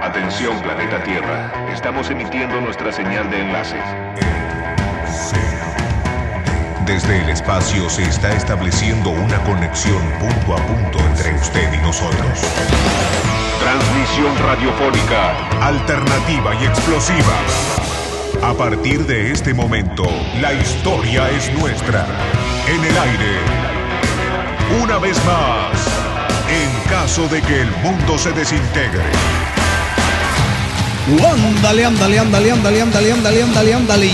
Atención, planeta Tierra. Estamos emitiendo nuestra señal de enlace. Desde el espacio se está estableciendo una conexión punto a punto entre usted y nosotros. Transmisión radiofónica. Alternativa y explosiva. A partir de este momento, la historia es nuestra. En el aire. Una vez más. En caso de que el mundo se desintegre. Ándale.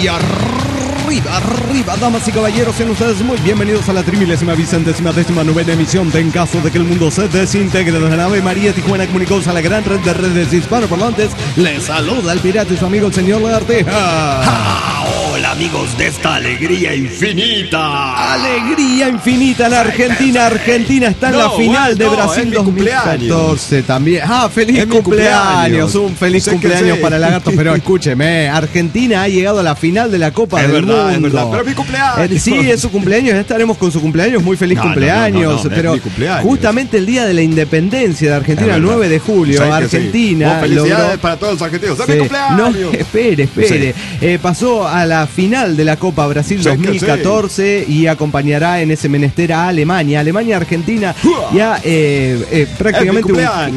Y arriba, damas y caballeros, sean ustedes muy bienvenidos a la 30.000.000.009 emisión de En caso de que el mundo se desintegre. Desde la Ave María Tijuana comunicados a la gran red de redes hispanoparlantes. Les saluda el pirata y su amigo el señor Lagartija. Hola amigos de esta alegría infinita. Alegría infinita en Argentina. Argentina está en la final de Brasil 2014 también. Feliz cumpleaños. Un feliz cumpleaños para el Lagarto. Pero escúcheme, Argentina ha llegado a la final de la Copa del Mundo. Es verdad, pero es mi cumpleaños. Sí, es su cumpleaños, ya estaremos con su cumpleaños, muy feliz cumpleaños. Pero justamente el día de la independencia de Argentina, el 9 de julio, Argentina. Felicidades para todos los argentinos. ¡Es mi cumpleaños! No, espere. Pasó a la final de la Copa Brasil 2014 y acompañará en ese menester a Alemania. Alemania-Argentina ya prácticamente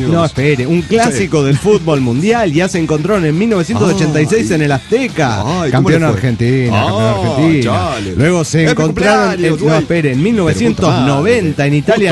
un clásico del fútbol mundial. Ya se encontraron en 1986 en el Azteca. Campeón Argentina. Luego se encontraron en 1990 en Italia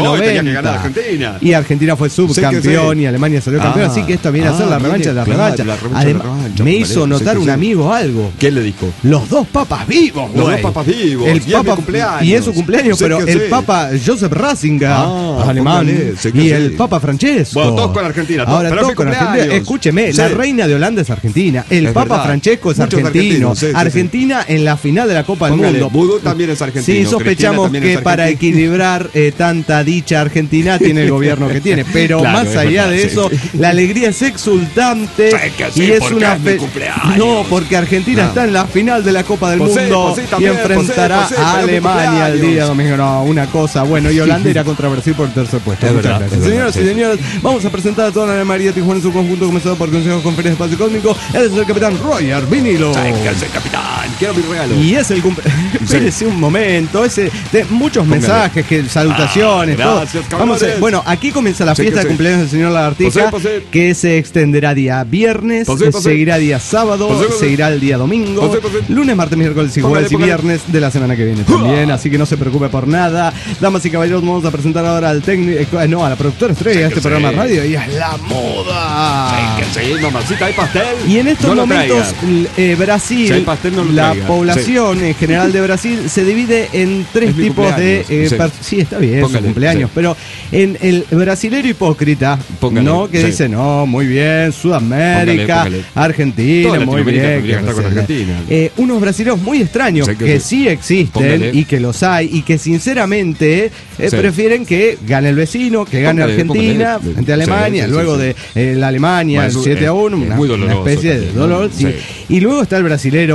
90. Y Argentina fue subcampeón y Alemania salió campeón. Así que esta viene a ser la revancha de la revancha. Además, me hizo notar un amigo algo. ¿Qué le dijo? Los dos papas vivos, Los dos papas vivos. El papa, y es su cumpleaños, pero el papa Joseph Ratzinger, alemán, y el papa Francesco. Bueno, todos con Argentina. Ahora todos con Argentina. Escúcheme, la reina de Holanda es argentina. El papa Francesco es argentino. Argentina en la final de la Copa del Mundo. Vudú también es argentino. Sí, sospechamos que para equilibrar tanta dicha argentina tiene el gobierno que tiene. Pero más allá de eso, la alegría es exultante. Y es una no, porque Argentina está en la final de la Copa del Mundo y enfrentará a Alemania el día domingo. No, una cosa. Bueno, y Holanda irá contra Brasil por el tercer puesto. Muchas gracias. Señoras y señores, vamos a presentar a toda la Ave María Tijuana en su conjunto, comenzado por Consejo Conferencia Espacio Cósmico. Él es el capitán Roger Vinilo. Capitán, quiero mi regalo. Y es el espérese un momento, muchos mensajes, salutaciones, gracias, todo. Vamos bueno, aquí comienza la fiesta de cumpleaños del señor Lagartija, que se extenderá día viernes, seguirá día sábado, seguirá el día domingo, lunes, martes, miércoles y jueves y viernes de la semana que viene también, así que no se preocupe por nada. Damas y caballeros, vamos a presentar ahora al técnico, a la productora estrella de este programa de radio, y es la moda. Mamacita, ¿hay pastel? Y en estos momentos Brasil, la población en general de Brasil se divide en tres tipos de... sí, está bien, su cumpleaños, pero en el brasilero hipócrita, ¿no? Que dice, no, muy bien, Sudamérica, Argentina, muy bien. Unos brasileños muy extraños que sí existen y que los hay y que sinceramente prefieren que gane el vecino, que gane Argentina ante Alemania, luego de la Alemania 7-1, una especie de dolor. Y luego está el brasilero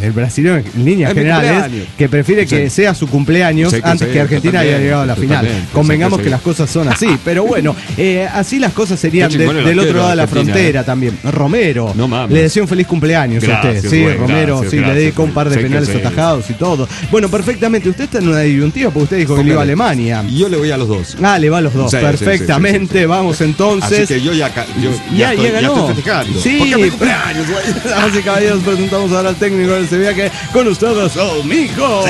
en líneas generales, que prefiere que sea su cumpleaños antes que Argentina haya llegado a la final. Convengamos que las cosas son así, pero bueno, así las cosas serían del otro lado de la frontera también. Romero, le deseo un feliz cumpleaños a usted. Sí, Romero, le dedico un par de penales atajados y todo. Bueno, perfectamente, usted está en una disyuntiva porque usted dijo que le iba a Alemania. Y yo le voy a los dos. Le va a los dos, perfectamente, vamos entonces. Así que yo ya ganó. Estoy festejando. Sí, porque es mi cumpleaños, güey. Damas y caballeros, presentamos ahora al técnico del Sevilla, que con ustedes, Mijo.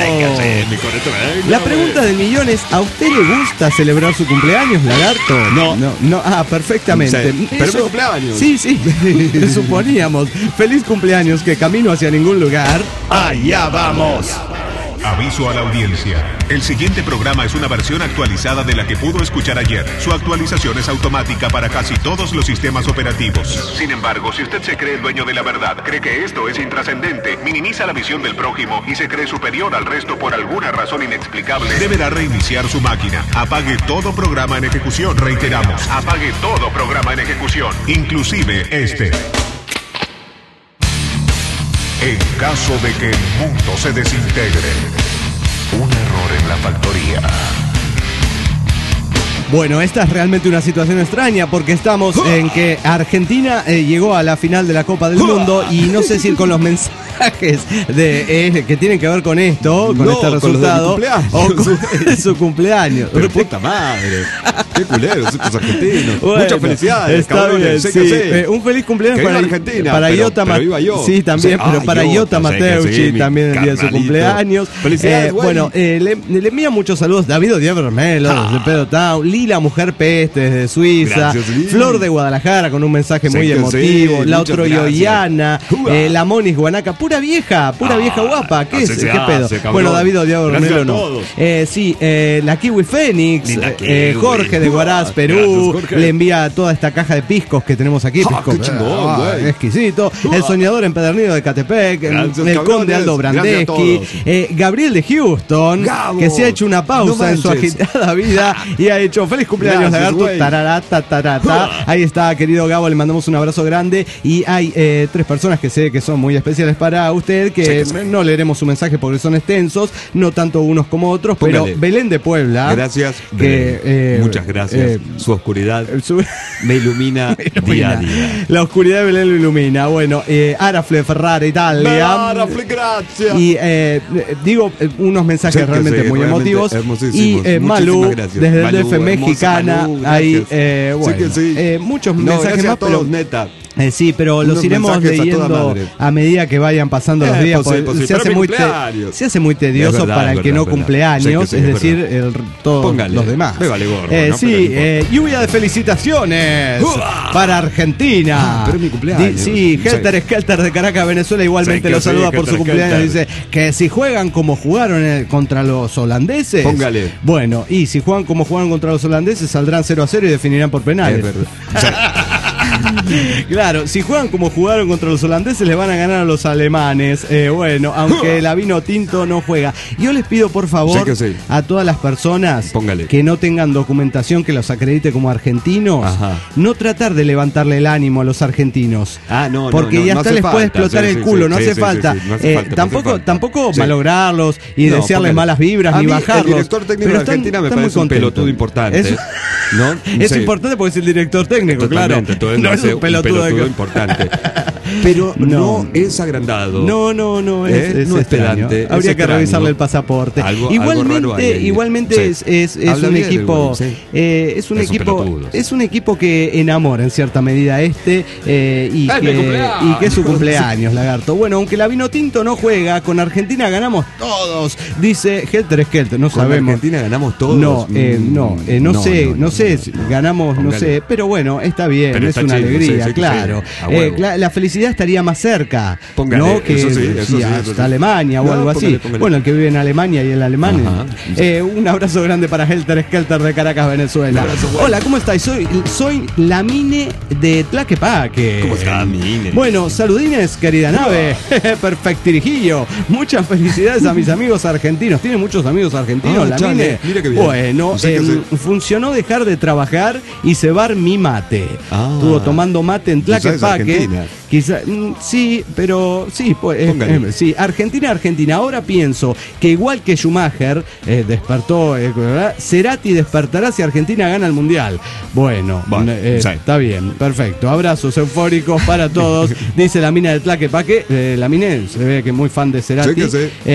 La pregunta del millón es, ¿a usted le gusta celebrar su cumpleaños, Lagarto? No. Perfectamente. Pero es mi cumpleaños. Sí, suponíamos. Feliz cumpleaños, que camino hacia ningún lugar. ¡Allá vamos! Aviso a la audiencia. El siguiente programa es una versión actualizada de la que pudo escuchar ayer. Su actualización es automática para casi todos los sistemas operativos. Sin embargo, si usted se cree el dueño de la verdad, cree que esto es intrascendente, minimiza la visión del prójimo y se cree superior al resto por alguna razón inexplicable, deberá reiniciar su máquina. Apague todo programa en ejecución. Reiteramos, apague todo programa en ejecución, inclusive este. En caso de que el mundo se desintegre, un error en la factoría. Bueno, esta es realmente una situación extraña porque estamos en que Argentina llegó a la final de la Copa del Mundo y no sé si con los mensajes que tienen que ver con esto, con este resultado, o con su cumpleaños. Pero puta madre, qué culeros estos argentinos. Bueno, muchas felicidades, está cabrones, bien, sí. Un feliz cumpleaños que para Argentina, para Iota Mateucci. Sí, también, pero para Iota Mateucci también el día de su cumpleaños. Felicidades, bueno, le envían muchos saludos David Díaz Bermelo, de Pedro Town, Lila Mujer Peste desde Suiza, gracias, Flor de Guadalajara con un mensaje muy emotivo, la Otroyoyana, la Monis Guanaca, pura vieja guapa, ¿qué pedo? Bueno, David Díaz Bermelo no. Sí, la Kiwi Fénix, Jorge de Huaraz, Perú, gracias, le envía toda esta caja de piscos que tenemos aquí, piscos, qué chingón, exquisito, el soñador empedernido de Catepec, gracias, el conde Aldo Brandeski, Gabriel de Houston, Gabo, que se ha hecho una pausa en su agitada vida y ha hecho feliz cumpleaños, lagarto, tararata. Ahí está, querido Gabo, le mandamos un abrazo grande y hay 3 personas que sé que son muy especiales para usted, que no leeremos su mensaje porque son extensos, no tanto unos como otros, pero Belén de Puebla. Gracias, muchas gracias. Su oscuridad me ilumina día a día. La oscuridad de Belén lo ilumina. Bueno, Arafle Ferrara, Italia. Arafle, gracias. Y digo, unos mensajes realmente muy emotivos. Y Malú, desde el DF mexicana. Ahí, muchos mensajes más, pero neta. Sí, pero los iremos leyendo a medida que vayan pasando los días. Se hace muy tedioso para el que no cumple años, es decir, todos los demás. Lluvia de felicitaciones para Argentina. Pero es mi cumpleaños. Sí, Helter Skelter de Caracas, Venezuela, igualmente lo saluda por su cumpleaños. Dice que si juegan como jugaron contra los holandeses. Póngale. Bueno, y si juegan como jugaron contra los holandeses, saldrán 0-0 y definirán por penales. Es verdad. Claro, si juegan como jugaron contra los holandeses, les van a ganar a los alemanes. Bueno, aunque la vino tinto no juega. Yo les pido, por favor, a todas las personas que no tengan documentación que los acredite como argentinos, no tratar de levantarle el ánimo a los argentinos. Porque ya hasta les puede explotar el culo, no hace falta. Tampoco malograrlos y desearles malas vibras ni bajarlos. El director técnico de Argentina me parece un pelotudo importante. Es importante porque es el director técnico, claro. No es un pelotudo importante. Pero no es agrandado. No es pedante. Habría que revisarle el pasaporte. Igualmente es un equipo. Es un equipo que enamora en cierta medida y que es su cumpleaños, lagarto. Bueno, aunque la vino tinto no juega, con Argentina ganamos todos. Dice Helter Skelter, no sabemos. Argentina ganamos todos. No sé, ganamos, no sé, pero bueno, está bien, pero es una alegría, claro. La felicidad estaría más cerca, ¿no? Que hasta Alemania o algo así. Bueno, el que vive en Alemania y el alemán. Un abrazo grande para Helter Skelter de Caracas, Venezuela. Hola, ¿cómo estáis? Soy la Mine de Tlaquepaque. ¿Cómo está, Mine? Bueno, saludines, querida nave. Perfectirijillo. Muchas felicidades a mis amigos argentinos. ¿Tiene muchos amigos argentinos, la Mine? Mira qué bien. Bueno, funcionó dejar de trabajar y cebar mi mate. Estuvo tomando mate en Tlaquepaque. Quizá, sí, pero sí, pues, sí, Argentina. Ahora pienso que igual que Schumacher despertó, Cerati despertará si Argentina gana el Mundial. Bueno, está bien, perfecto. Abrazos eufóricos para todos. Dice la Mina de Tlaquepaque. La Mina se ve que es muy fan de Cerati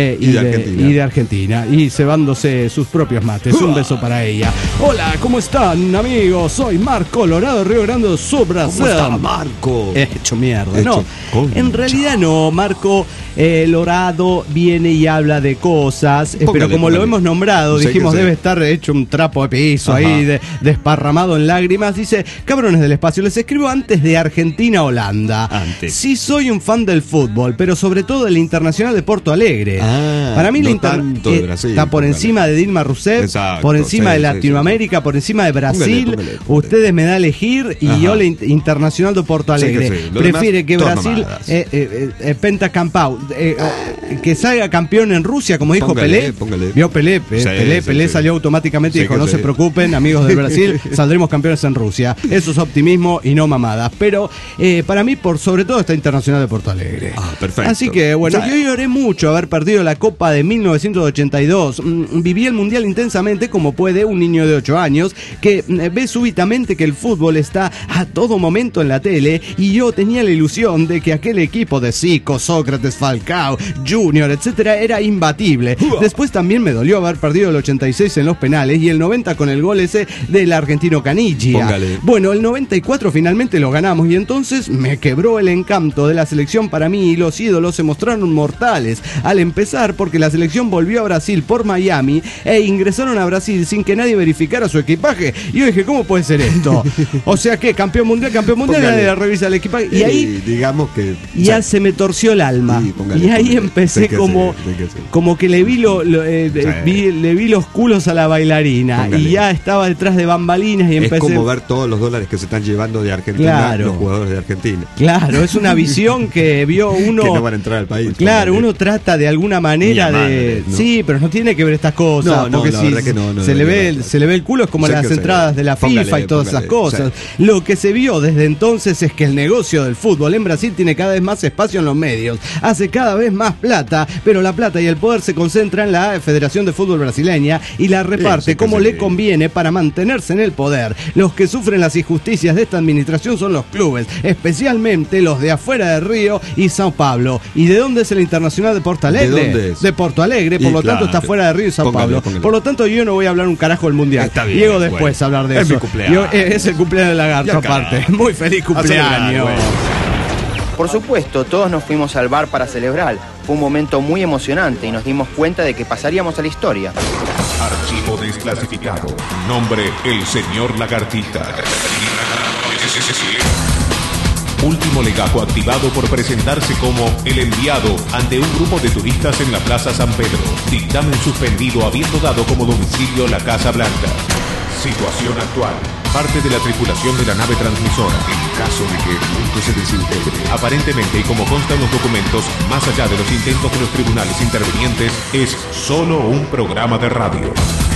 y de Argentina. Y cebándose sus propios mates. Un beso para ella. Hola, ¿cómo están, amigos? Soy Marco Colorado, Río Grande do Sul, Brasil. ¿Cómo está, Marco? Hecho mierda. No, en realidad no, Marco Lorado viene y habla de cosas, pero como lo hemos nombrado, dijimos debe estar hecho un trapo de piso ahí, desparramado en lágrimas. Dice, cabrones del espacio, les escribo antes de Argentina-Holanda. Sí soy un fan del fútbol, pero sobre todo del Internacional de Porto Alegre. Para mí está por encima de Dilma Rousseff, por encima de Latinoamérica, por encima de Brasil. Ustedes me da a elegir y yo le Internacional de Porto Alegre. Prefiere que Brasil Pentacampau que salga campeón en Rusia, como dijo Pelé. Vio Pelé. Pelé salió automáticamente y dijo, no se preocupen, amigos del Brasil, saldremos campeones en Rusia. Eso es optimismo y no mamadas. Pero para mí, por sobre todo, está Internacional de Porto Alegre. Perfecto. Así que, bueno, yo lloré mucho haber perdido la Copa de 1982. Viví el Mundial intensamente como puede un niño de 8 años que ve súbitamente que el fútbol está a todo momento en la tele, y yo tenía la ilusión de que aquel equipo de Zico, Sócrates, Falcao, Junior, etcétera, era imbatible. Después también me dolió haber perdido el 86 en los penales y el 90 con el gol ese del argentino Caniggia. Bueno, el 94 finalmente lo ganamos y entonces me quebró el encanto de la selección para mí, y los ídolos se mostraron mortales al empezar, porque la selección volvió a Brasil por Miami e ingresaron a Brasil sin que nadie verificara su equipaje. Y yo dije, ¿cómo puede ser esto? O sea que campeón mundial, nadie revisa el equipaje. Y ahí, digamos que ya se me torció el alma. Y ahí empecé como que le vi los culos a la bailarina. Y ya estaba detrás de bambalinas y empecé. Es como ver todos los dólares que se están llevando de Argentina, los jugadores de Argentina. Claro, es una visión que vio uno. Que no van a entrar al país. Claro, uno trata de alguna manera de. ¿No? Sí, pero no tiene que ver estas cosas. Porque si se le ve el culo, es como las entradas de la FIFA y todas esas cosas. Sí. Lo que se vio desde entonces es que el negocio del fútbol en Brasil tiene cada vez más espacio en los medios, hace cada vez más plata, pero la plata y el poder se concentra en la Federación de Fútbol Brasileña y la reparte como le conviene para mantenerse en el poder. Los que sufren las injusticias de esta administración son los clubes, especialmente los de afuera de Río y Sao Paulo. ¿Y de dónde es el Internacional de Porto Alegre? ¿De dónde es? De Porto Alegre, por lo tanto está fuera de Río y Sao Paulo. Por lo tanto yo no voy a hablar un carajo del Mundial. Llego después a hablar de eso. Mi cumpleaños. Es el cumpleaños del Lagarto aparte. Muy feliz cumpleaños. Por supuesto, todos nos fuimos al bar para celebrar. Fue un momento muy emocionante y nos dimos cuenta de que pasaríamos a la historia. Archivo desclasificado. Nombre: el señor Lagartija. Último legajo activado por presentarse como el enviado ante un grupo de turistas en la Plaza San Pedro. Dictamen suspendido habiendo dado como domicilio la Casa Blanca. Situación actual. Parte de la tripulación de la nave transmisora, en caso de que el punto se desintegre. Aparentemente, y como consta en los documentos, más allá de los intentos de los tribunales intervinientes, es solo un programa de radio.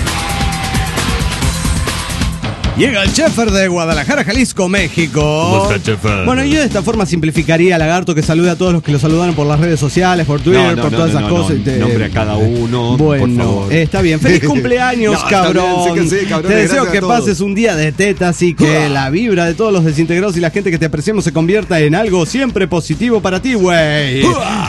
Llega el Chefer de Guadalajara, Jalisco, México. ¿Cómo está, Chefer? Bueno, yo de esta forma simplificaría, Lagarto, que salude a todos los que lo saludaron por las redes sociales, por Twitter, por todas esas cosas. Nombre a cada uno, bueno, por favor. Está bien. ¡Feliz cumpleaños, cabrón! Bien, sí, cabrón! Te deseo que pases un día de tetas y que la vibra de todos los desintegrados y la gente que te apreciamos se convierta en algo siempre positivo para ti, güey.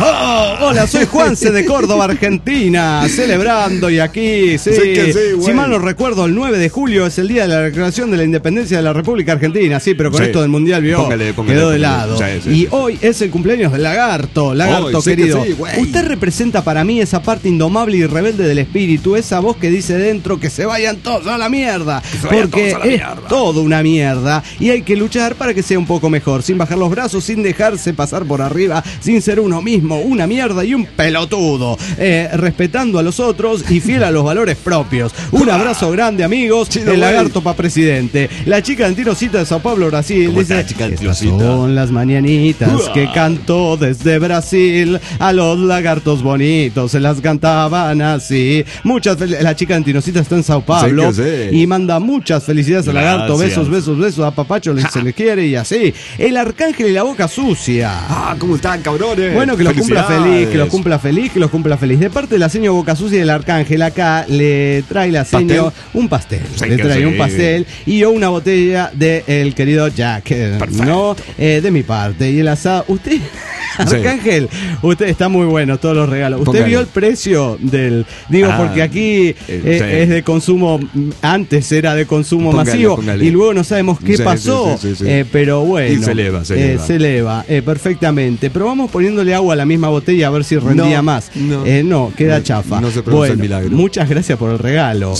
Hola, soy Juanse de Córdoba, Argentina, celebrando y aquí, sí. Si mal no recuerdo, el 9 de julio es el día de la declaración de la independencia de la República Argentina, sí, pero con esto del Mundial quedó de lado. Y hoy es el cumpleaños del Lagarto, querido. Usted representa para mí esa parte indomable y rebelde del espíritu, esa voz que dice dentro que se vayan todos a la mierda, porque es todo una mierda y hay que luchar para que sea un poco mejor, sin bajar los brazos, sin dejarse pasar por arriba, sin ser uno mismo, una mierda y un pelotudo, respetando a los otros y fiel a los valores propios. Un abrazo grande, amigos. El Lagarto para presidente. La chica Antinocita de Sao Paulo, Brasil, dice: estas son las mañanitas que cantó desde Brasil, a los lagartos bonitos se las cantaban así. La chica Antinocita está en Sao Paulo y manda muchas felicidades al Lagarto, besos, a Papacho se le quiere y así. El Arcángel y la Boca Sucia. ¿Cómo están, cabrones? Bueno, que los cumpla feliz, que los cumpla feliz. De parte de la señora Boca Sucia y del Arcángel, acá le trae la señora un pastel. Le trae un pastel y yo una botella de el querido Jack, ¿no? De mi parte. Y el asado. Usted, Arcángel, usted está muy bueno, todos los regalos. ¿Usted vio el precio del...? Digo, porque aquí es de consumo, antes era de consumo masivo, y luego no sabemos qué pasó, pero bueno. Y se eleva. Perfectamente. Pero vamos poniéndole agua a la misma botella a ver si rendía más. No, queda chafa. No se produce el milagro. Muchas gracias por el regalo.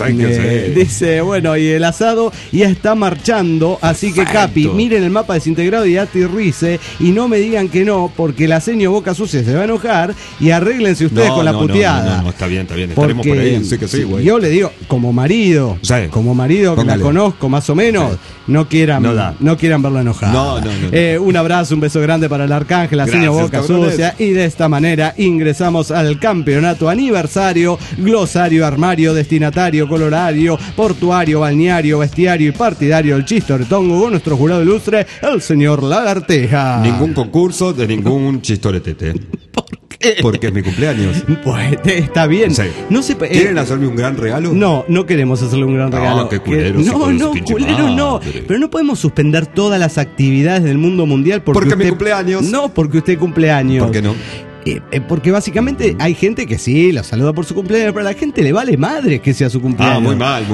Dice, bueno, y el asado ya está marchando, así que Capi, miren el mapa desintegrado y aterrice y no me digan que no, porque que la seño Boca Sucia se va a enojar y arréglense ustedes con la puteada. No, está bien, estaremos por ahí, sí que sí, güey. Yo le digo, como marido que la conozco más o menos, no quieran verla enojada. No. Un abrazo, un beso grande para el Arcángel, la seño Boca Sucia, y de esta manera ingresamos al campeonato aniversario, glosario, armario, destinatario, colorario, portuario, balneario, bestiario y partidario del Chistoretongo con nuestro jurado ilustre, el señor Lagarteja. Ningún concurso de ningún chistoretete. ¿Por qué? Porque es mi cumpleaños. Pues está bien. Sí. No se, ¿Quieren hacerme un gran regalo? No queremos hacerle un gran regalo. Qué culero. Culero no. Pero no podemos suspender todas las actividades del mundo mundial porque mi cumpleaños. No, porque usted cumpleaños. ¿Por qué no? Porque básicamente hay gente que sí, lo saluda por su cumpleaños, pero a la gente le vale madre que sea su cumpleaños. Muy mal.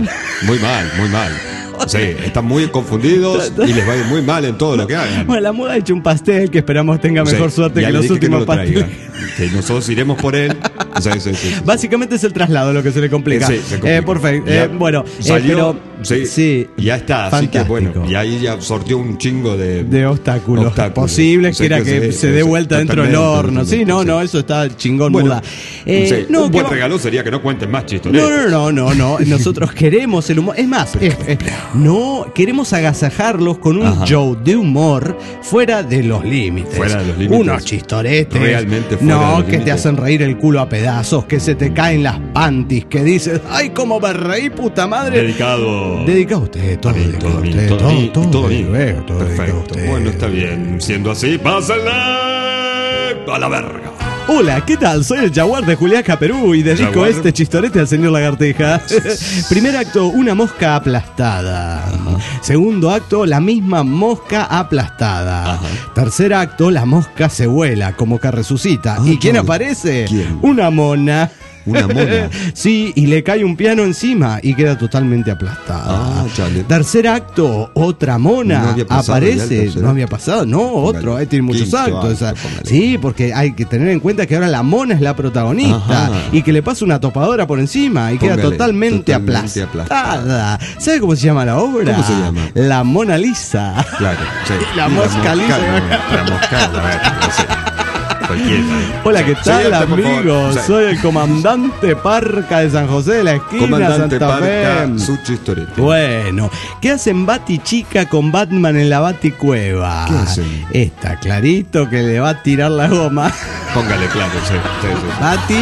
Sí, están muy confundidos y les va a ir muy mal en todo lo que hagan. Bueno, la moda ha hecho un pastel que esperamos tenga mejor suerte que los últimos pasteles. Que nosotros iremos por él. Sí. Básicamente es el traslado lo que se le complica. Sí, se complica. Perfecto. Bueno, salió, pero sí, ya está. Fantástico. Así que bueno, y ahí ya sortió un chingo de obstáculos posibles, que era que se dé vuelta dentro del horno. Sí, no, eso está chingón, muda. Un buen regalo sería que no cuenten más chistes. No. Nosotros queremos el humor. Es más, queremos agasajarlos con un show de humor fuera de los límites. Unos chistoretes. Realmente fuera de los límites. Te hacen reír el culo a pedazos, que se te caen las panties, que dices, ay, cómo me reí, puta madre. Dedicado a usted, todo perfecto. Bueno, está bien. Siendo así, pásenle a la verga. Hola, ¿qué tal? Soy el Jaguar de Juliaca, Perú, y dedico este chistorete al señor Lagarteja. Primer acto, una mosca aplastada. Segundo acto, la misma mosca aplastada. Tercer acto, la mosca se vuela, como que resucita. ¿Y quién aparece? ¿Quién? Una mona. ¿Una mona? Sí, y le cae un piano encima y queda totalmente aplastada. Chale. Tercer acto, otra mona aparece. No había pasado, otro. Tiene muchos actos. Sí, porque hay que tener en cuenta que ahora la mona es la protagonista y que le pasa una topadora por encima y queda totalmente aplastada. ¿Sabe cómo se llama la obra? ¿Cómo se llama? La Mona Lisa. Claro, sí. La mosca lisa. La mosca, Hola, ¿qué tal, amigos? Soy el comandante Parca de San José de la esquina, comandante Santa Parca, Fe. su chistorete. Bueno, ¿qué hacen Bati Chica con Batman en la Baticueva? ¿Qué hacen? Está clarito que le va a tirar la goma. Póngale claro, sí. Bati.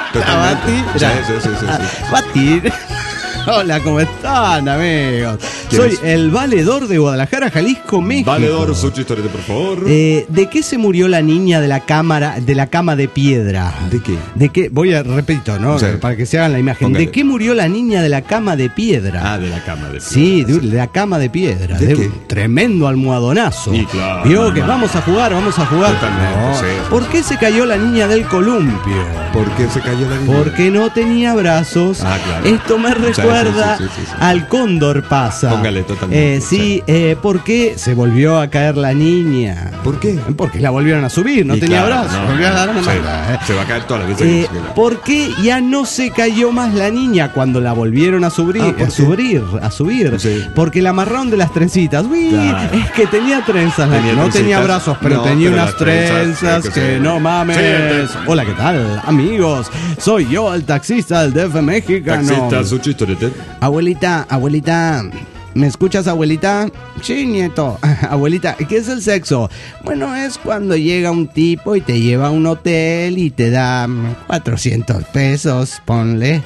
Bati. Hola, ¿cómo están, amigos? Soy el valedor de Guadalajara, Jalisco, México. Valedor, su chistorete, por favor. ¿De qué se murió la niña de la cama de piedra? ¿De qué? ¿De qué? Repito, ¿no? Para que se hagan la imagen. Póngale. ¿De qué murió la niña de la cama de piedra? De la cama de piedra. Sí, de la cama de piedra. ¿De qué? Un tremendo almohadazo. Sí, claro. Vio que vamos a jugar. Totalmente, sí. ¿Por qué se cayó la niña del columpio? ¿Por qué se cayó la niña? Porque no tenía brazos. Claro. Esto me recuerda al Cóndor Pasa. Póngale totalmente. ¿Por qué se volvió a caer la niña? ¿Por qué? Porque la volvieron a subir, no tenía brazos. Volvió a dar una mano. Se va a caer todas las veces. ¿Por qué ya no se cayó más la niña cuando la volvieron a subir? A subir. Sí. Porque la amarraron de las trencitas. Uy, claro. Es que tenía trenzas. No tenía brazos, pero tenía unas trenzas que no mames. Sí. Hola, ¿qué tal, amigos? Soy yo, el taxista del DF mexicano. Taxista, su chistorete. Abuelita, ¿me escuchas, abuelita? Sí, nieto. Abuelita, ¿qué es el sexo? Bueno, es cuando llega un tipo y te lleva a un hotel y te da 400 pesos, ponle.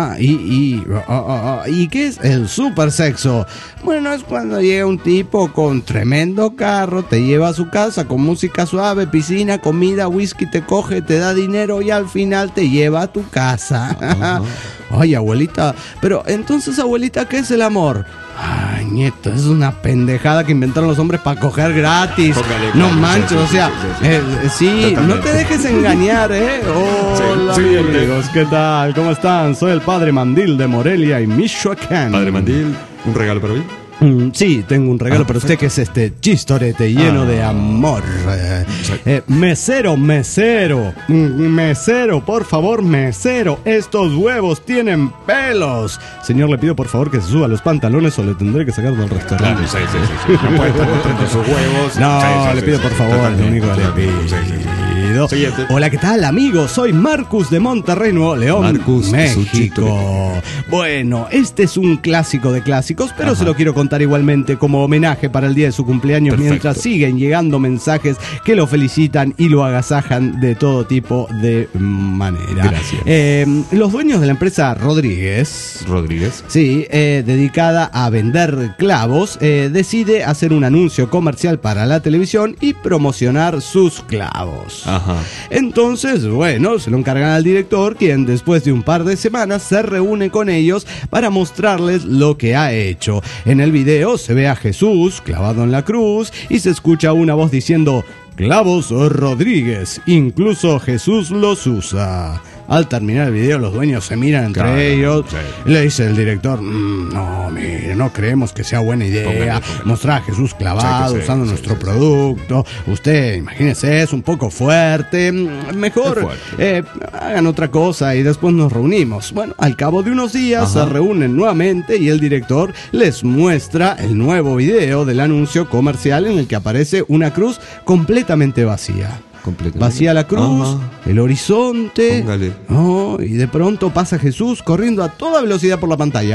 ¿Y qué es el super sexo? Bueno, es cuando llega un tipo con tremendo carro, te lleva a su casa con música suave, piscina, comida, whisky, te coge, te da dinero y al final te lleva a tu casa. Ay, abuelita, pero entonces, abuelita, ¿qué es el amor? Ay, nieto, es una pendejada que inventaron los hombres para coger gratis. No manches, o sea, sí, no te dejes engañar, Hola, amigos, ¿qué tal? ¿Cómo están? Soy el padre Mandil de Morelia y Michoacán. Padre Mandil, ¿un regalo para mí? Sí, tengo un regalo para usted que es este chistorete lleno de amor. Mesero, por favor, mesero, estos huevos tienen pelos. Señor, le pido por favor que se suba los pantalones o le tendré que sacar del restaurante. Sí. No puede estar mostrando sus huevos. No, le pido por favor, lo único que le pido. Hola, ¿qué tal, amigos? Soy Marcus de Monterrey, Nuevo León, México. Bueno, este es un clásico de clásicos, pero se lo quiero contar igualmente como homenaje para el día de su cumpleaños. Perfecto. Mientras siguen llegando mensajes que lo felicitan y lo agasajan de todo tipo de manera. Gracias. Los dueños de la empresa Rodríguez, sí, dedicada a vender clavos, decide hacer un anuncio comercial para la televisión y promocionar sus clavos. Ajá. Entonces, bueno, se lo encargan al director, quien después de un par de semanas se reúne con ellos para mostrarles lo que ha hecho. En el video se ve a Jesús clavado en la cruz y se escucha una voz diciendo: Clavos Rodríguez, incluso Jesús los usa. Al terminar el video, los dueños se miran entre ellos. Sí. Y le dice el director: no, mire, no creemos que sea buena idea mostrar a Jesús clavado usando nuestro producto. Usted, imagínese, es un poco fuerte. Mejor hagan otra cosa y después nos reunimos. Bueno, al cabo de unos días se reúnen nuevamente y el director les muestra el nuevo video del anuncio comercial en el que aparece una cruz completamente vacía. Vacía la cruz, el horizonte, y de pronto pasa Jesús corriendo a toda velocidad por la pantalla.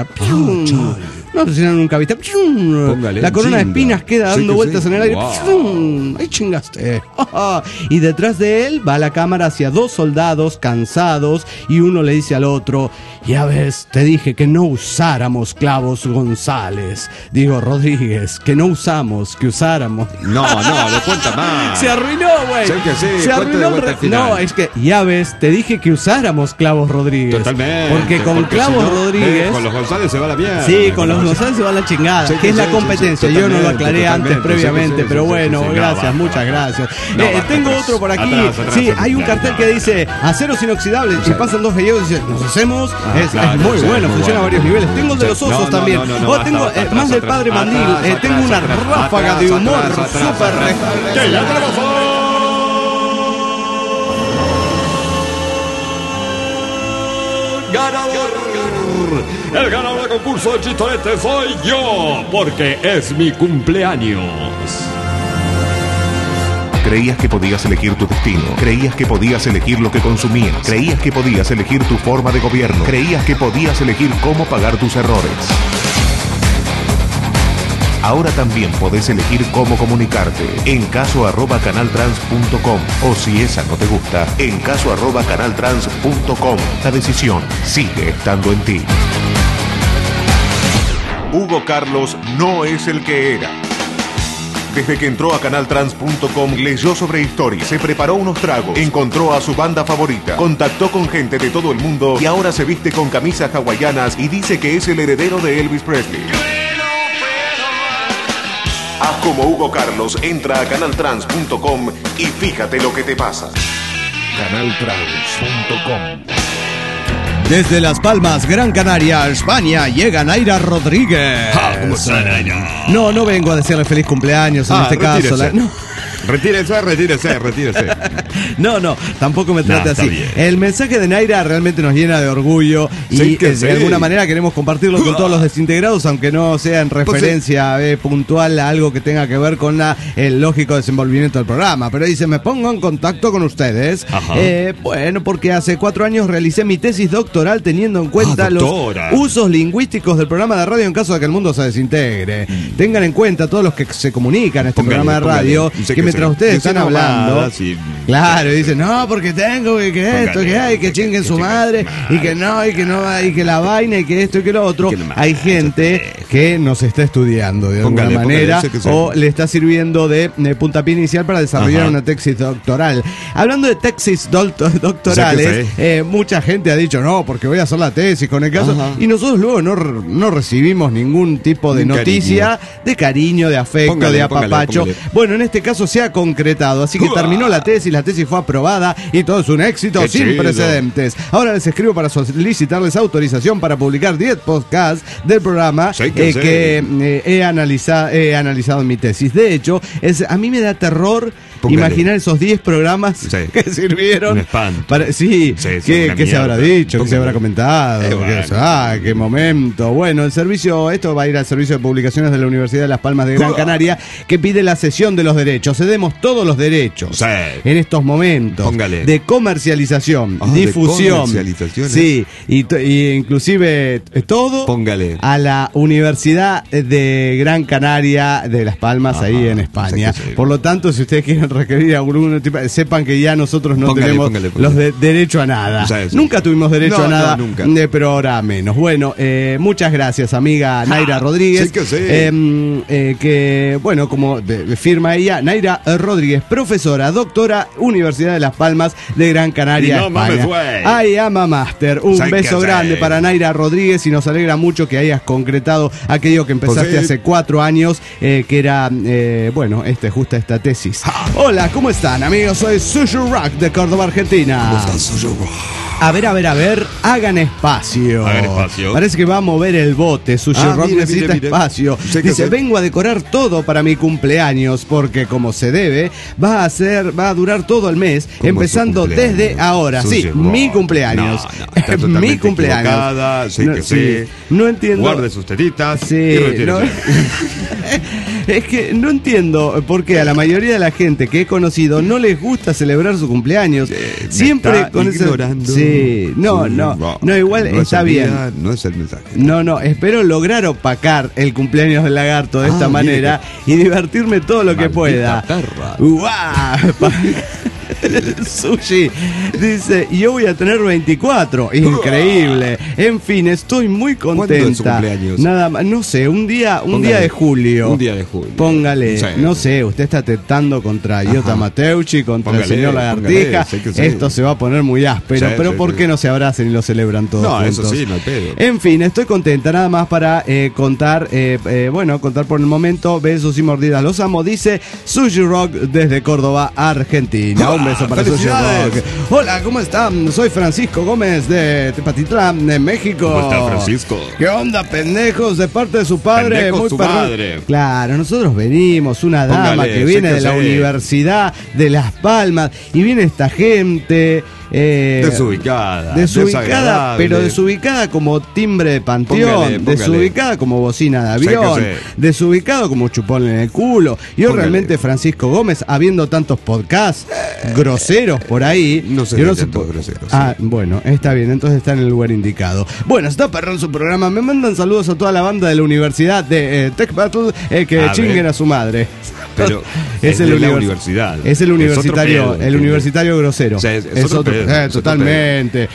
No sé si nunca viste. La corona de espinas queda dando vueltas en el aire. Ahí chingaste. Y detrás de él va la cámara hacia dos soldados cansados y uno le dice al otro: ya ves, te dije que no usáramos clavos González. Digo, Rodríguez, que no usamos, que usáramos. No, le cuenta más. Se arruinó, güey. Se arruinó No, es que, ya ves, te dije que usáramos clavos Rodríguez. Totalmente. Porque clavos si no, Rodríguez. Con los González se va la mierda. Sí, con los González se va la chingada. Que es la competencia. Yo no lo aclaré antes previamente, pero bueno, gracias, muchas gracias. Tengo otro por aquí. Sí, hay un cartel que dice aceros inoxidables y pasan dos gallegos y dicen: nos hacemos. Es muy bueno, funciona a varios niveles. Tengo el de los osos también. Tengo más del padre Mandil. Tengo una ráfaga de humor súper. ¡Ganador! El ganador del concurso de chistorete soy yo, porque es mi cumpleaños. Creías que podías elegir tu destino. Creías que podías elegir lo que consumías. Creías que podías elegir tu forma de gobierno. Creías que podías elegir cómo pagar tus errores. Ahora también podés elegir cómo comunicarte en caso@canaltrans.com o si esa no te gusta, en caso@canaltrans.com. La decisión sigue estando en ti. Hugo Carlos no es el que era. Desde que entró a canaltrans.com leyó sobre historia, se preparó unos tragos, encontró a su banda favorita, contactó con gente de todo el mundo y ahora se viste con camisas hawaianas y dice que es el heredero de Elvis Presley. Haz como Hugo Carlos, entra a canaltrans.com y fíjate lo que te pasa. Canaltrans.com. Desde Las Palmas, Gran Canaria, España, llega Naira Rodríguez. ¿Cómo está, Naira? No vengo a decirle feliz cumpleaños en este caso. Retírese. No, tampoco me trate así. El mensaje de Naira realmente nos llena de orgullo y de alguna manera queremos compartirlo con todos los desintegrados, aunque no sea en referencia puntual a algo que tenga que ver con el lógico desenvolvimiento del programa. Pero dice: me pongo en contacto con ustedes. Bueno, porque hace 4 años realicé mi tesis doctoral teniendo en cuenta los usos lingüísticos del programa de radio en caso de que el mundo se desintegre. Tengan en cuenta todos los que se comunican en este programa de radio, que mientras ustedes están hablando, claro, dicen: no, porque tengo que esto, que hay, que chinguen su madre, y que no, y que la vaina, y que esto y que lo otro. Hay gente que nos está estudiando de alguna manera o le está sirviendo de puntapié inicial para desarrollar una tesis doctoral. Hablando de tesis doctorales, mucha gente ha dicho: no, porque voy a hacer la tesis con el caso, y nosotros luego no recibimos ningún tipo de noticia, de cariño, de afecto, de apapacho. Bueno, en este caso se ha ha concretado. Así que terminó la tesis fue aprobada y todo es un éxito sin precedentes. Ahora les escribo para solicitarles autorización para publicar 10 podcasts del programa que he analizado en mi tesis. De hecho, a mí me da terror imaginar esos 10 programas que sirvieron. Para, que se habrá dicho, que se habrá comentado. Qué momento. Bueno, esto va a ir al servicio de publicaciones de la Universidad de Las Palmas de Gran Canaria, que pide la cesión de los derechos. Cedemos todos los derechos en estos momentos de comercialización, difusión. Sí, y inclusive todo a la Universidad de Gran Canaria de Las Palmas, ahí en España. Por lo tanto, si ustedes quieren requerir algún tipo, sepan que ya nosotros no tenemos los derecho a nada. Nunca tuvimos derecho a nada, pero ahora menos. Bueno, muchas gracias, amiga Naira Rodríguez. Que, bueno, como firma ella, Naira Rodríguez, profesora, doctora, Universidad de Las Palmas de Gran Canaria, España. Ay, ama Master. Un beso grande para Naira Rodríguez y nos alegra mucho que hayas concretado aquello que empezaste hace 4 años, que era, justa esta tesis. Hola, ¿cómo están, amigos? Soy Sushi Rock de Córdoba, Argentina. ¿Cómo estás, Sushi Rock? A ver, hagan espacio. Parece que va a mover el bote. Sushi Rock necesita espacio. Dice, vengo a decorar todo para mi cumpleaños, porque como se debe, va a durar todo el mes, empezando desde ahora. Sushi mi cumpleaños. Mi cumpleaños. No entiendo. Guarde sus tetitas. Es que no entiendo por qué a la mayoría de la gente que he conocido no les gusta celebrar su cumpleaños. Siempre con ignorando. Igual está bien. No es el mensaje. No, espero lograr opacar el cumpleaños del lagarto de esta manera y divertirme todo lo que pueda. Sushi dice, yo voy a tener 24. Increíble. En fin, estoy muy contenta. ¿Cuándo es su cumpleaños? Nada más, no sé, un día de julio. Un día de julio. Póngale, no sé, usted está tentando contra Iota Mateucci, contra el señor Lagartija. Esto se va a poner muy áspero, pero ¿por qué no se abracen y lo celebran todos juntos? Eso sí, no hay pedo. En fin, estoy contenta, nada más para contar por el momento. Besos y mordidas, los amo, dice Sushi Rock desde Córdoba, Argentina. Un beso para Sushi Rock. Hola, ¿cómo están? Soy Francisco Gómez de Tepatitlán, en México. ¿Cómo está, Francisco? ¿Qué onda, pendejos? De parte de su padre. Muy su madre. Claro, nosotros venimos, una dama que viene de la Universidad de Las Palmas, y viene esta gente desubicada, pero desubicada como timbre de panteón, desubicada como bocina de avión, desubicado como chupón en el culo. Yo realmente, Francisco Gómez, habiendo tantos podcasts groseros por ahí, no sé, groseros. Bueno, está bien, entonces está en el lugar indicado. Bueno, está perrón su programa. Me mandan saludos a toda la banda de la Universidad de Tech Battle, que chinguen a su madre. Pero es la universidad. Es el universitario, universitario grosero. Es otro totalmente.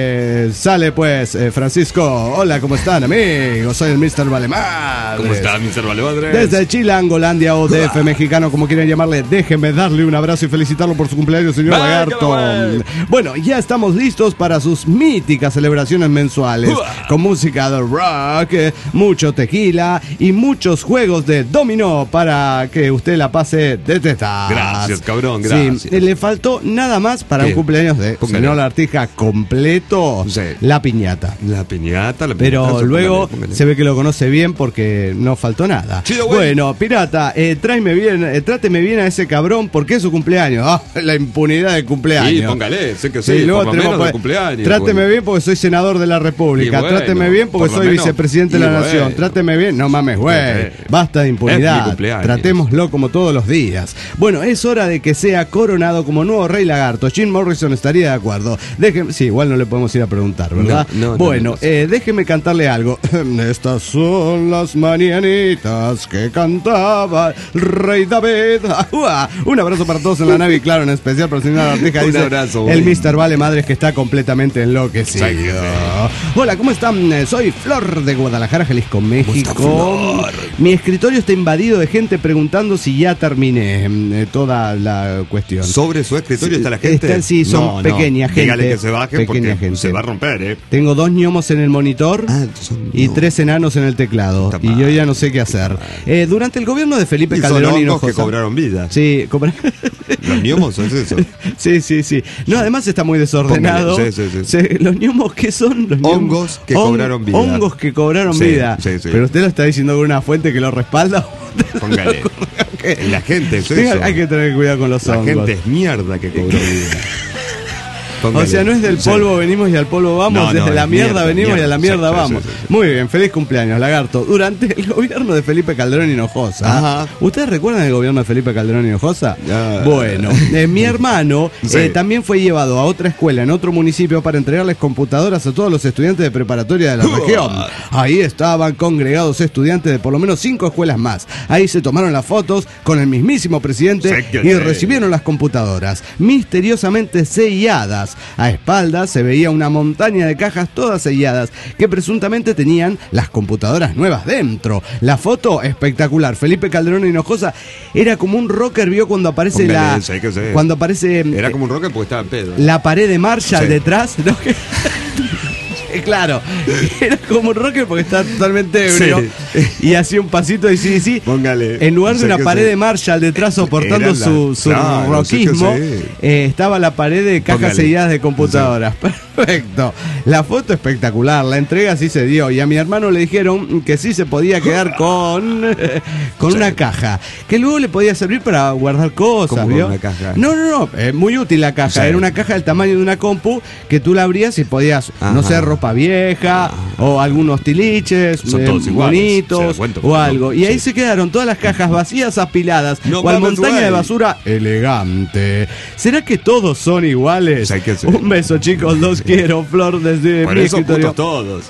Sale pues, Francisco. Hola, ¿cómo están, amigos? Soy el Mr. Valemadres. ¿Cómo está, Mr. Valemadres? Desde Chile, Angolandia o DF mexicano, como quieran llamarle. Déjenme darle un abrazo y felicitarlo por su cumpleaños, señor Lagarto. Bueno, ya estamos listos para sus míticas celebraciones mensuales, con música de rock, mucho tequila y muchos juegos de dominó para que usted la pase de tetas. Gracias, cabrón, gracias. Sí, le faltó nada más para un cumpleaños de señor Lagartija completo. La piñata. La piñata. Pero luego se ve que lo conoce bien porque no faltó nada. Chido, bueno, pirata, tráteme bien a ese cabrón porque es su cumpleaños. La impunidad del cumpleaños. Sí, póngale, sé que sí, luego por lo menos del cumpleaños. Tráteme bien porque soy senador de la República. Tráteme bien porque soy vicepresidente de la Nación. Tráteme bien. No mames, güey. Basta de impunidad. Tratémoslo como todos los días. Bueno, es hora de que sea coronado como nuevo rey lagarto. Jim Morrison estaría de acuerdo. Sí, igual no le podemos ir a preguntar, ¿verdad? Déjeme cantarle algo. Estas son las mañanitas que cantaba el rey David. Un abrazo para todos en la nave y claro, en especial para el señor Lagartija. Dice abrazo, el Mr. Vale Madres, que está completamente enloquecido. Hola, ¿cómo están? Soy Flor de Guadalajara, Jalisco, México. Mi escritorio está invadido de gente preguntando si si ya terminé toda la cuestión. ¿Sobre su escritorio está la gente? Sí, son pequeña gente. Dígale que se baje porque se va a romper, Tengo 2 ñomos en el monitor y 3 enanos en el teclado. Y yo ya no sé qué hacer. Durante el gobierno de Felipe Calderón Hinojosa, que cobraron vida. Sí, los ñomos es eso. Sí. No, además está muy desordenado. Sí. Los ñomos, ¿qué son? Los hongos que cobraron vida. Hongos que cobraron vida. Sí. Pero usted lo está diciendo con una fuente que lo respalda. Póngale. La gente es eso. Hay que tener cuidado con los hongos. La gente es mierda que cobró vida. Póngale. O sea, no es del polvo venimos y al polvo vamos, desde la mierda venimos y a la mierda vamos. Sí. Muy bien, feliz cumpleaños, Lagarto. Durante el gobierno de Felipe Calderón Hinojosa, ¿ustedes recuerdan el gobierno de Felipe Calderón Hinojosa? Bueno, mi hermano también fue llevado a otra escuela en otro municipio para entregarles computadoras a todos los estudiantes de preparatoria de la región. Ahí estaban congregados estudiantes de por lo menos 5 escuelas más. Ahí se tomaron las fotos con el mismísimo presidente y recibieron las computadoras, misteriosamente selladas. A espaldas se veía una montaña de cajas todas selladas que presuntamente tenían las computadoras nuevas dentro. La foto espectacular. Felipe Calderón Hinojosa era como un rocker, vio cuando aparece cuando aparece era como un rocker porque estaba en pedo. La pared de Marshall detrás, ¿no? Claro, era como un rocker porque estaba totalmente ebrio y hacía un pasito y sí. Póngale. En lugar de una pared de Marshall detrás soportando su rockismo, estaba la pared de cajas selladas de computadoras. Perfecto. La foto espectacular, la entrega sí se dio y a mi hermano le dijeron que sí se podía quedar con una caja, que luego le podía servir para guardar cosas, ¿vio? Una caja? No, es muy útil la caja. Era una caja del tamaño de una compu que tú la abrías y podías, no sé, ropa vieja o algunos tiliches bonitos o algo. Y ahí se quedaron todas las cajas vacías apiladas, cual montaña de basura elegante. ¿Será que todos son iguales? Un beso, chicos, los quiero. Flor desde mi escritorio. Todos.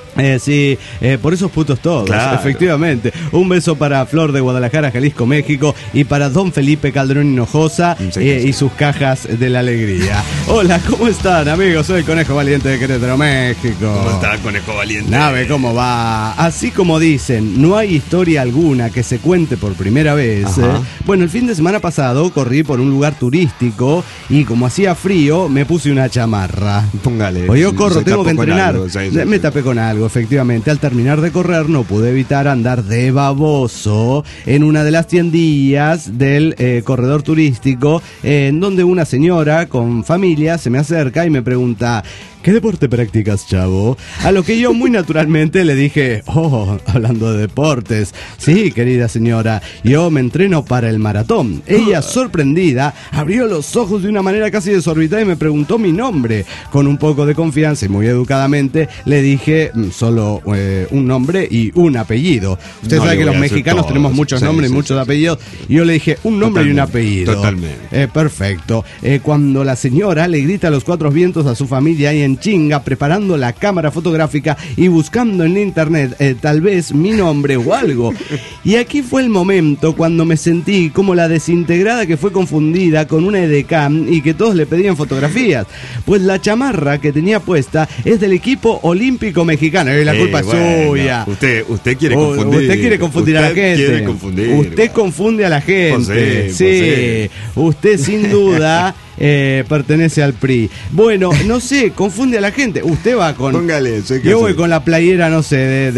Por esos putos todos, claro. Efectivamente. Un beso para Flor de Guadalajara, Jalisco, México, y para don Felipe Calderón Hinojosa y sus cajas de la alegría. Hola, ¿cómo están, amigos? Soy el Conejo Valiente de Querétaro, México. ¿Cómo está, Conejo Valiente? Nave, ¿cómo va? Así como dicen, no hay historia alguna que se cuente por primera vez. Bueno, el fin de semana pasado corrí por un lugar turístico y como hacía frío, me puse una chamarra. Póngale. O yo corro, tengo que entrenar. Me tapé con algo, efectivamente. Al terminar de correr, no pude evitar andar de baboso en una de las tiendillas del corredor turístico, en donde una señora con familia se me acerca y me pregunta: ¿qué deporte practicas, chavo? A lo que yo muy naturalmente le dije: hablando de deportes, sí, querida señora, yo me entreno para el maratón. Ella, sorprendida, abrió los ojos de una manera casi desorbitada y me preguntó mi nombre. Con un poco de confianza y muy educadamente le dije solo un nombre y un apellido. Usted sabe que los mexicanos tenemos muchos nombres y muchos apellidos. Y yo le dije un nombre y un apellido. Totalmente. Perfecto. Cuando la señora le grita a los 4 vientos a su familia y en chinga, preparando la cámara fotográfica y buscando en internet tal vez mi nombre o algo. Y aquí fue el momento cuando me sentí como la desintegrada que fue confundida con una edecán y que todos le pedían fotografías. Pues la chamarra que tenía puesta es del equipo olímpico mexicano. Y la culpa es suya. Usted quiere confundir. Usted quiere confundir a la gente. Usted confunde a la gente. Sí. Usted sin duda pertenece al PRI. Bueno, no sé, confunde a la gente. Usted va con... Póngale, yo voy con la playera, no sé,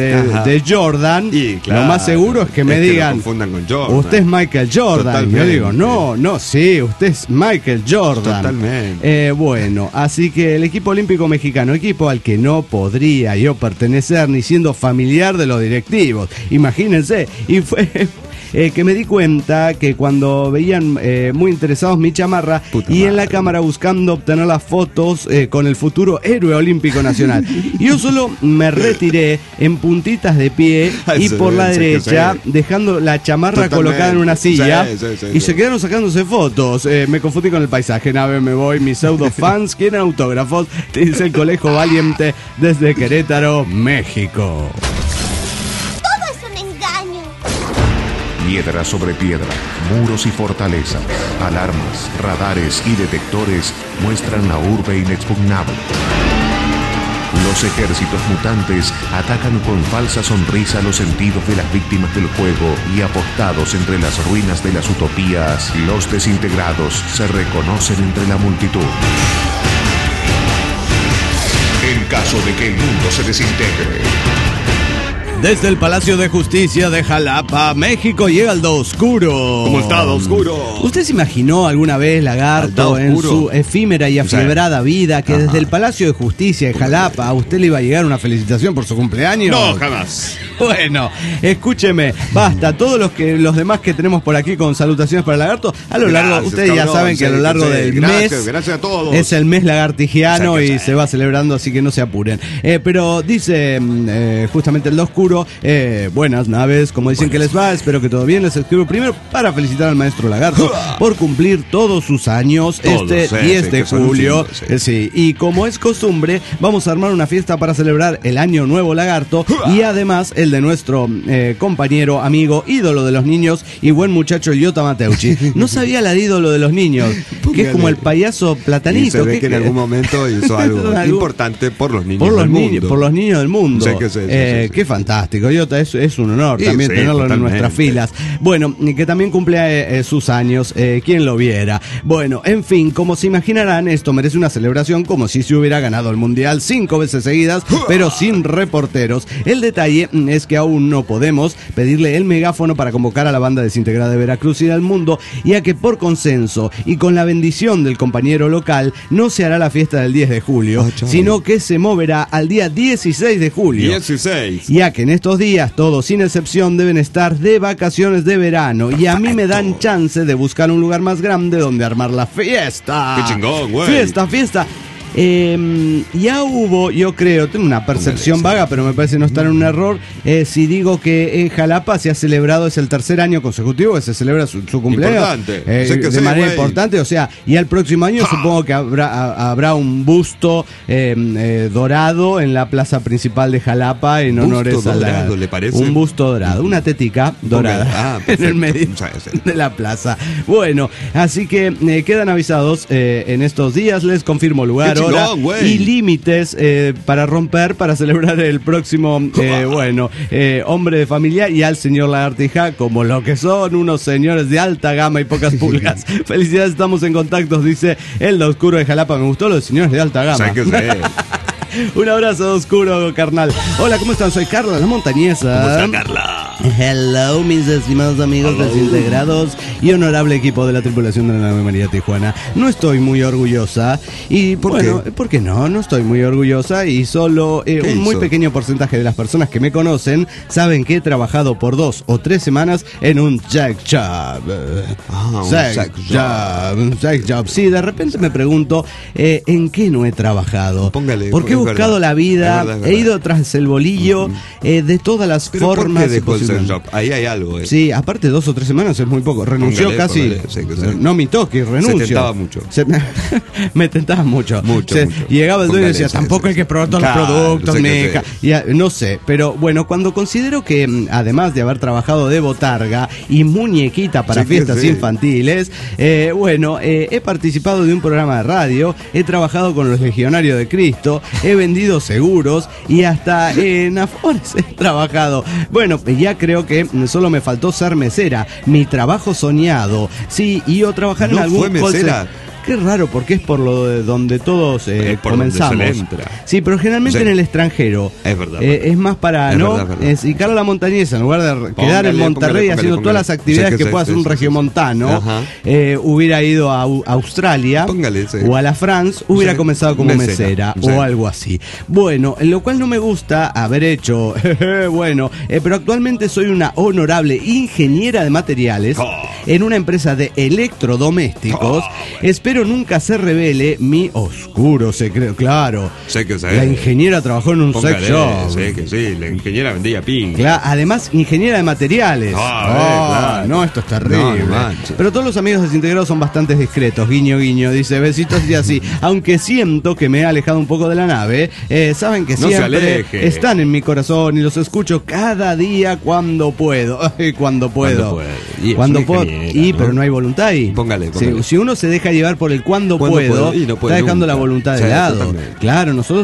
de Jordan. Y claro, lo más seguro es que me digan... Lo confundan con Jordan. Usted es Michael Jordan. Totalmente. Yo digo, no, sí, usted es Michael Jordan. Totalmente. Bueno, así que el equipo olímpico mexicano, equipo al que no podría yo pertenecer ni siendo familiar de los directivos. Imagínense. Y fue... que me di cuenta que cuando veían muy interesados mi chamarra y en la cámara buscando obtener las fotos con el futuro héroe olímpico nacional. Yo solo me retiré en puntitas de pie y por la derecha, dejando la chamarra colocada en una silla y se quedaron sacándose fotos. Me confundí con el paisaje. Nave, me voy. Mis pseudo fans quieren autógrafos. Dice el Conejo Valiente desde Querétaro, México. Piedra sobre piedra, muros y fortalezas, alarmas, radares y detectores muestran la urbe inexpugnable. Los ejércitos mutantes atacan con falsa sonrisa los sentidos de las víctimas del juego y apostados entre las ruinas de las utopías, los desintegrados se reconocen entre la multitud. En caso de que el mundo se desintegre. Desde el Palacio de Justicia de Jalapa, México, llega Aldo Oscuro. ¿Cómo está, Aldo Oscuro? ¿Usted se imaginó alguna vez, Lagarto, en su efímera y afiebrada vida, que desde el Palacio de Justicia de Jalapa a usted le iba a llegar una felicitación por su cumpleaños? No, jamás. Bueno, escúcheme, basta, todos los demás que tenemos por aquí con salutaciones para Lagarto, a lo largo, ustedes ya saben que a lo largo del mes, gracias a todos. Es el mes lagartigiano y se va celebrando, así que no se apuren. Pero dice justamente el Aldo Oscuro, buenas naves, como dicen que les va, espero que todo bien. Les escribo primero para felicitar al maestro Lagarto por cumplir todos sus años este 10 de julio. Sí, y como es costumbre, vamos a armar una fiesta para celebrar el año nuevo Lagarto y además el de nuestro compañero, amigo, ídolo de los niños y buen muchacho Yota Mateucci. No sabía la de ídolo de los niños, que es como el payaso Platanito. Y se ve que en algún momento hizo algo importante por los niños del mundo. Por los niños del mundo. Qué fantástico, Yota, es un honor también tenerlo totalmente en nuestras filas. Bueno, que también cumple sus años, quien lo viera. Bueno, en fin, como se imaginarán, esto merece una celebración como si se hubiera ganado el Mundial 5 veces seguidas, pero sin reporteros. El detalle es que aún no podemos pedirle el megáfono para convocar a la banda desintegrada de Veracruz y del mundo, ya que por consenso y con la bendición del compañero local no se hará la fiesta del 10 de julio, sino que se moverá al día 16 de julio. 16. Ya que en estos días todos sin excepción deben estar de vacaciones de verano y a mí me dan chance de buscar un lugar más grande donde armar la fiesta. ¡Qué chingón, güey! Fiesta. Ya hubo, yo creo, tengo una percepción vaga, pero me parece no estar en un error, si digo que en Jalapa se ha celebrado, es el tercer año consecutivo que se celebra su cumpleaños. De manera importante, o sea, y al próximo año supongo que habrá un busto dorado en la plaza principal de Jalapa en honores a la... ¿Le parece? Un busto dorado, una tetica dorada en el medio de la plaza. Bueno, así que quedan avisados en estos días, les confirmo lugar, hora y límites para romper, para celebrar el próximo hombre de familia y al señor Lagartija como lo que son unos señores de alta gama y pocas pulgas. Felicidades, estamos en contacto, dice el Aldo Oscuro de Jalapa. Me gustó lo de señores de alta gama. Un abrazo, Aldo Oscuro, carnal. Hola, ¿cómo están? Soy Carla, la montañesa. ¿Cómo está, Carla? Hello, mis estimados amigos desintegrados y honorable equipo de la tripulación de la nave María Tijuana. No estoy muy orgullosa y ¿por qué no? No estoy muy orgullosa y solo un muy pequeño porcentaje de las personas que me conocen saben que he trabajado por 2 o 3 semanas en un sex job. Un sex job. Sí, de repente me pregunto ¿en qué no he trabajado? Porque he buscado la vida, he ido tras el bolillo de todas las formas. ¿Por qué dejó el job? Ahí hay algo. Sí, aparte 2 o 3 semanas es muy poco. Renunció casi. No me toque, renuncio. Se tentaba mucho. Me tentaba mucho. Llegaba el dueño y decía, tampoco hay que probar todos los productos, no sé, pero bueno, cuando considero que además de haber trabajado de botarga y muñequita para fiestas infantiles, he participado de un programa de radio, he trabajado con los Legionarios de Cristo, he vendido seguros y hasta en Afores he trabajado. Bueno, ya creo que solo me faltó ser mesera, mi trabajo soñado. Sí, y yo trabajar en algún call center. Qué raro, porque es por lo de donde todos comenzamos. Sí, pero generalmente en el extranjero. Es verdad. Es más para, y Carla la montañesa, en lugar de quedar en Monterrey haciendo todas las actividades que pueda hacer un regiomontano, hubiera ido a Australia o a la France, hubiera comenzado como mesera o algo así. Bueno, en lo cual no me gusta haber hecho, pero actualmente soy una honorable ingeniera de materiales en una empresa de electrodomésticos. Espero nunca se revele mi oscuro secreto. Claro, la ingeniera trabajó en un sex shop. Sé que sí, la ingeniera vendía ping. Claro, además ingeniera de materiales. No, esto es terrible. Pero todos los amigos desintegrados son bastante discretos. Guiño, guiño, dice besitos y así. Aunque siento que me he alejado un poco de la nave, saben que siempre están en mi corazón y los escucho cada día cuando puedo. Cuando puedo. Pero no hay voluntad ahí. Póngale. Si uno se deja llevar por el cuando puedo, está dejando la voluntad de lado. Totalmente. Claro, nosotros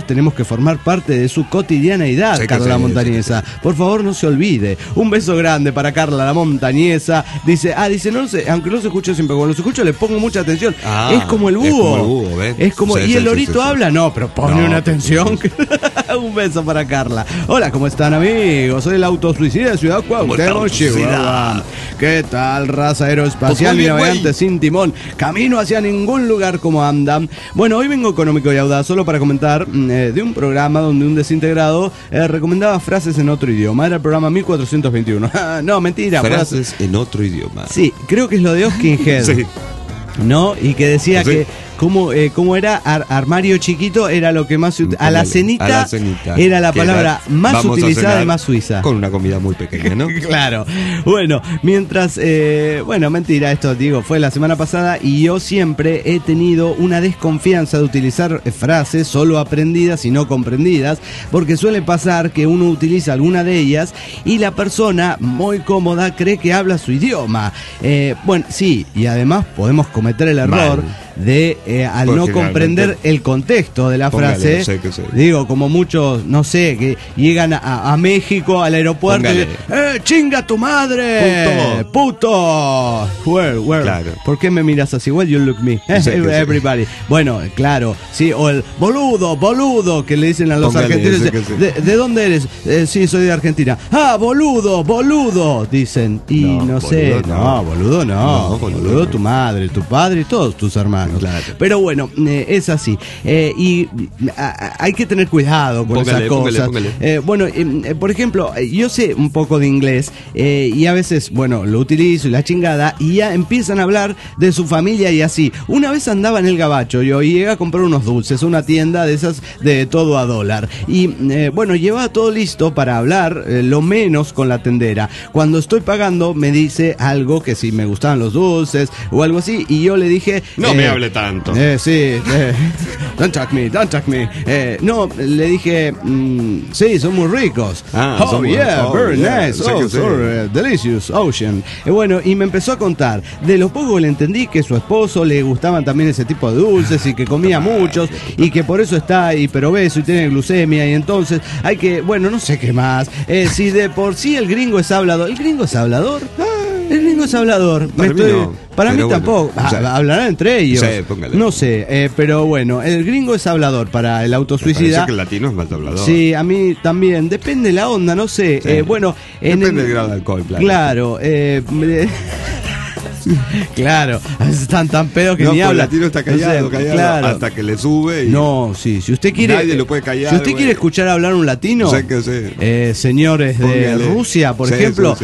tenemos que formar parte de su cotidianeidad, Carla la Montañesa. Por favor, no se olvide. Un beso grande para Carla la Montañesa. Dice, no sé, aunque no se escuche siempre, cuando lo escucho le pongo mucha atención. Es como el búho. Es como, ¿y el lorito habla? No, pero pone una atención. Un beso para Carla. Hola, ¿cómo están, amigos? Soy el autosuicida de Ciudad Cuauhtémoc, Chihuahua. ¿Qué tal, raza aeroespacial y navegante sin timón? Camino hacia ningún lugar, como andan. Bueno, hoy vengo económico y audaz solo para comentar de un programa donde un desintegrado recomendaba frases en otro idioma. Era el programa 1421. No, mentira. Frases en otro idioma. Sí, creo que es lo de Skinhead. Sí. ¿No? Y que decía que como era armario chiquito era lo que más a la cenita era la palabra más utilizada y más suiza. Con una comida muy pequeña, ¿no? Claro. Bueno, mientras mentira, esto digo, fue la semana pasada y yo siempre he tenido una desconfianza de utilizar frases solo aprendidas y no comprendidas, porque suele pasar que uno utiliza alguna de ellas y la persona muy cómoda cree que habla su idioma. Bueno, sí, y además podemos cometer el error de al no comprender el contexto de la frase, digo, como muchos, no sé, que llegan a México, al aeropuerto y chinga tu madre, puto. Where? Claro. ¿Por qué me miras así? Well, you look me. Everybody. Bueno, claro, sí, o el boludo, que le dicen a los argentinos. ¿De dónde eres? Sí, soy de Argentina. Boludo, dicen. Y no sé, boludo no. Boludo tu madre, tu padre y todos tus hermanos. Claro. Pero bueno, es así. Y hay que tener cuidado con esas cosas. Póngale. Por ejemplo, yo sé un poco de inglés y a veces, lo utilizo y la chingada, y ya empiezan a hablar de su familia y así. Una vez andaba en el Gabacho yo y llegué a comprar unos dulces, una tienda de esas de todo a dólar. Y llevaba todo listo para hablar, lo menos con la tendera. Cuando estoy pagando, me dice algo que si me gustaban los dulces o algo así, y yo le dije... No me hable tanto. Don't talk me. No, le dije, sí, son muy ricos. Very nice. Delicious, ocean. Y me empezó a contar. De lo poco que le entendí que su esposo le gustaban también ese tipo de dulces y que comía muchos y que por eso está hiperobeso y tiene glucemia, y entonces hay que, no sé qué más. Si de por sí el gringo es hablador. ¿El gringo es hablador? El gringo es hablador. Para mí tampoco. Hablarán entre ellos. Sí, no sé, pero bueno, el gringo es hablador para el autosuicida. Parece que el latino es más hablador. Sí, a mí también. Depende de la onda, no sé. Sí. Depende del grado de alcohol, claro. Claro, a veces están tan pedos que ni habla. El latino está callado, claro, hasta que le sube. Si usted quiere. Nadie lo puede callar. Si usted quiere escuchar hablar un latino, señores de Rusia, por ejemplo,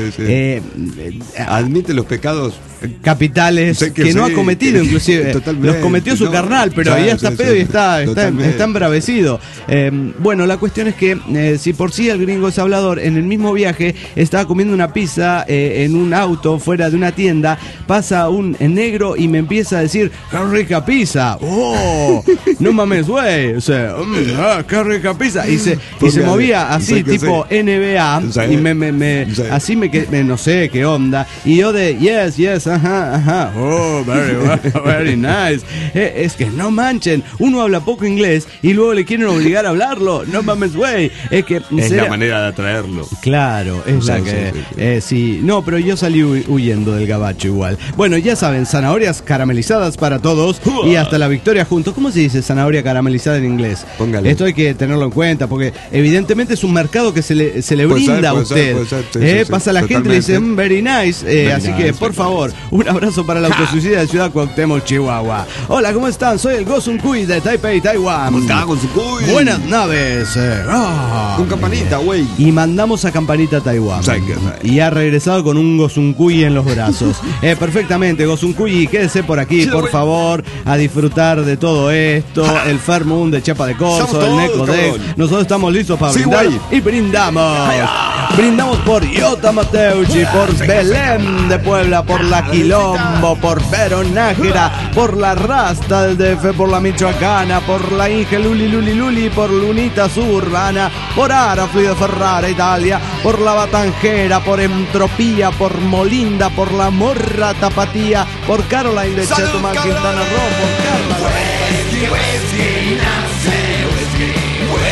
admite los pecados capitales que no ha cometido, inclusive los cometió su carnal, pero ya está pedo y está embravecido. La cuestión es que si por sí el gringo es hablador, en el mismo viaje estaba comiendo una pizza en un auto fuera de una tienda, pasa un negro y me empieza a decir, ¡qué rica pizza! ¡Oh! No mames, güey. ¡Qué rica pizza! Y se movía así, tipo NBA, y así me no sé qué onda. Y yo de, yes, ajá. Oh, very nice. Es que no manchen, uno habla poco inglés y luego le quieren obligar a hablarlo. No mames, güey. Es la manera de atraerlo. Claro, es la que... sí, no, pero yo salí huyendo del Gabacho igual. Bueno, ya saben, zanahorias caramelizadas para todos y hasta la victoria juntos. ¿Cómo se dice zanahoria caramelizada en inglés? Póngale. Esto hay que tenerlo en cuenta porque evidentemente es un mercado que se le brinda a usted. Pasa la gente y le dice, very nice. Así que, por favor, un abrazo para el autosuicida de Ciudad Cuauhtémoc, Chihuahua. Hola, ¿cómo están? Soy el Gosun Kui de Taipei, Taiwán. ¿Cómo está, Gosun Kui? Buenas naves. Con campanita, güey. Y mandamos a Campanita a Taiwán. Y ha regresado con un Gosun Kui en los brazos. Perfectamente, Gosun Kui, quédese por aquí, por favor, a disfrutar de todo esto. El Fermund de Chapa de Corzo, el Neco Dex. Nosotros estamos listos para brindar y brindamos. Brindamos por Iota Mateucci, por Belén de Puebla, por la Quilombo, por Vero Nájera, por la Rasta del DF, por la Michoacana, por la Inge Luli, por Lunita Suburbana, por Arafli de Ferrara, Italia, por la Batanjera, por Entropía, por Molinda, por la Morra Tapatía, por Caroline de Chetumal, Quintana Roo, por Carla.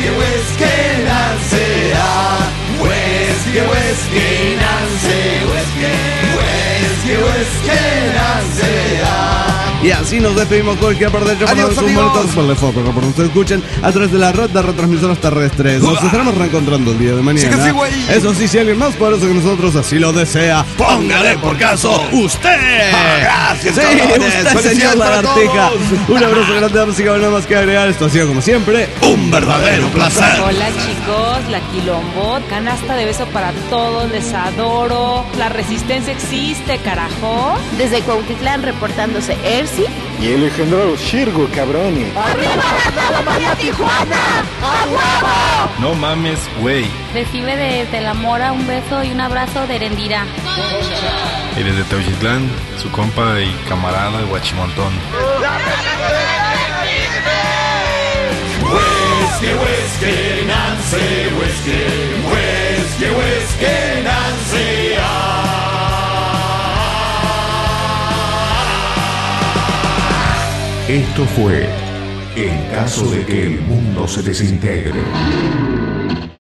whisky, Nancy, ah. Whisky, whisky, Nancy, whisky, whisky, Nancy, ah. Y así nos despedimos cualquier parte del llamado de sus muertos por el foco, por donde ustedes escuchen a través de la red de retransmisoras terrestres. Nos estaremos reencontrando el día de mañana. Sí, eso sí, si alguien más poderoso que nosotros así lo desea, póngale por caso usted. Gracias, sí, usted, señor Lagartija. Un abrazo grande, damas y caballeros, nada más que agregar. Esto ha sido, como siempre, un verdadero placer. Hola, chicos, la Quilombot, canasta de beso para todos, les adoro. La resistencia existe, carajo. Desde Cuautitlán reportándose Ersi y el legendario Shirgo, cabrón. ¡Arriba la María Tijuana! ¡A huevo! No mames, güey. Recibe desde la Mora un beso y un abrazo de Erendira. Y desde Teuchitlán, su compa y camarada de Huachimontón. Whisky, whisky, Nancy, whisky, whisky, whisky, Nancy, ah. Esto fue En caso de que el mundo se desintegre.